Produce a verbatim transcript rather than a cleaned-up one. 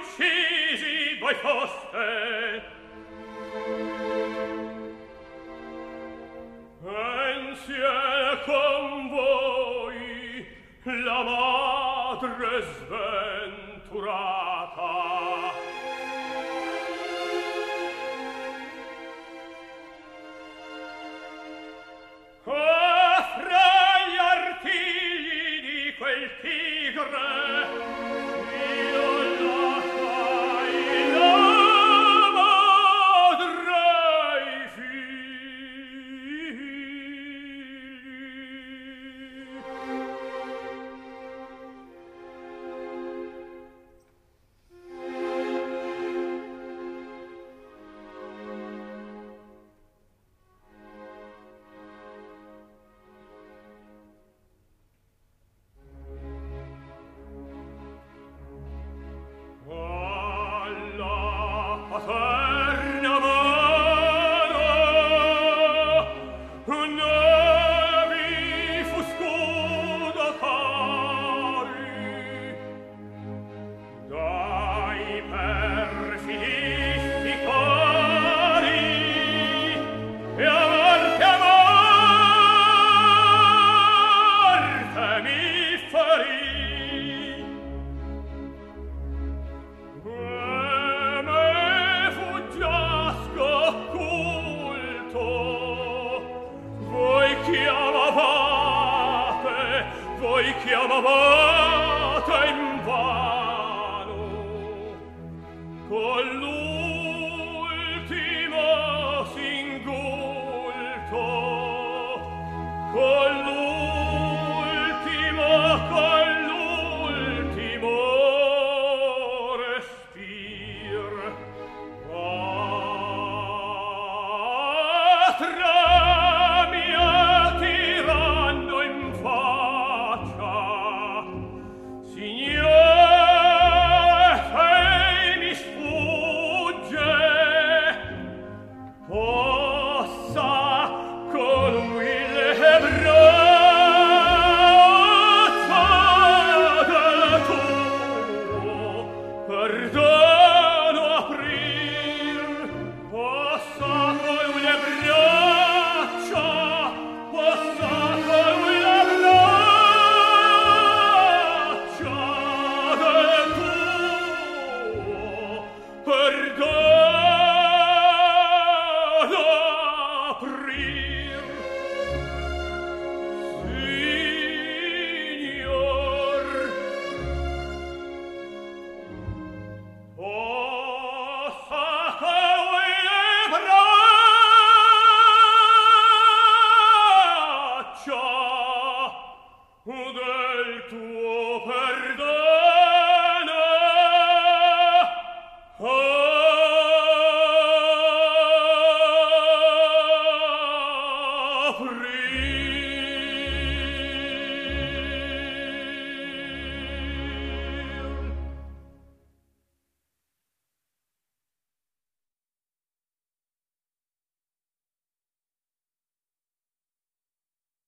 uccisi voi foste. Insieme con voi la madre sventurata. Oh, fra gli artigli di quel tigre io lasciai la madre e i figli. Paterna mano ne vi fu scudo cari dai perfidisti cori e a morte a morte mi ferì. Voi chiamavate invano con l'ultimo singulto, con l'ultimo, con l'ultimo respir. Ah, tra mia tiranno in faccia, Signore, se mi sfugge, possa colui le braccia del tuo perdono